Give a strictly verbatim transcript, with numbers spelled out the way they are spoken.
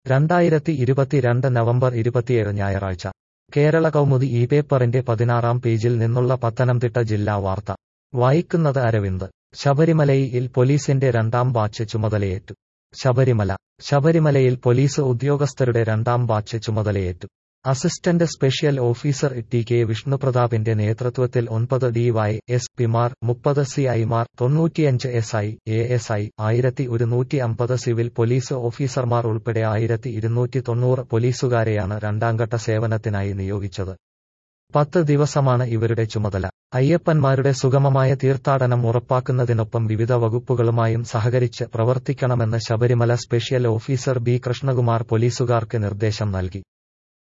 രണ്ടായിരത്തി ഇരുപത്തിരണ്ട് നവംബർ ഇരുപത്തിയേഴ് ഞായറാഴ്ച കേരള കൗമുദി ഈ പേപ്പറിന്റെ പതിനാറാം പേജിൽ നിന്നുള്ള പത്തനംതിട്ട ജില്ലാ വാർത്ത വായിക്കുന്നത് അരവിന്ദ്. ശബരിമലയിൽ പോലീസിന്റെ രണ്ടാം ബാച്ച് ചുമതലയേറ്റു. ശബരിമല ശബരിമലയിൽ പോലീസ് ഉദ്യോഗസ്ഥരുടെ രണ്ടാം ബാച്ച് ചുമതലയേറ്റു. Assistant special officer T K വിഷ്ണുപ്രതാപിന്റെ നേതൃത്വത്തിൽ ഒൻപത് ഡി വൈ എസ് പിമാർ, മുപ്പത് സി ഐമാർ, തൊണ്ണൂറ്റിയഞ്ച് S I, A S I, ആയിരത്തി ഒരുന്നൂറ്റി അമ്പത് സിവിൽ പോലീസ് ഓഫീസർമാർ ഉൾപ്പെടെ ആയിരത്തി ഇരുന്നൂറ്റി തൊണ്ണൂറ് പോലീസുകാരെയാണ് രണ്ടാംഘട്ട സേവനത്തിനായി നിയോഗിച്ചത്. പത്ത് ദിവസമാണ് ഇവരുടെ ചുമതല. അയ്യപ്പന്മാരുടെ സുഗമമായ തീർത്ഥാടനം ഉറപ്പാക്കുന്നതിനൊപ്പം വിവിധ വകുപ്പുകളുമായും സഹകരിച്ച് പ്രവർത്തിക്കണമെന്ന് Sabarimala special officer B Krishnakumar പോലീസുകാർക്ക് നിർദ്ദേശം നൽകി.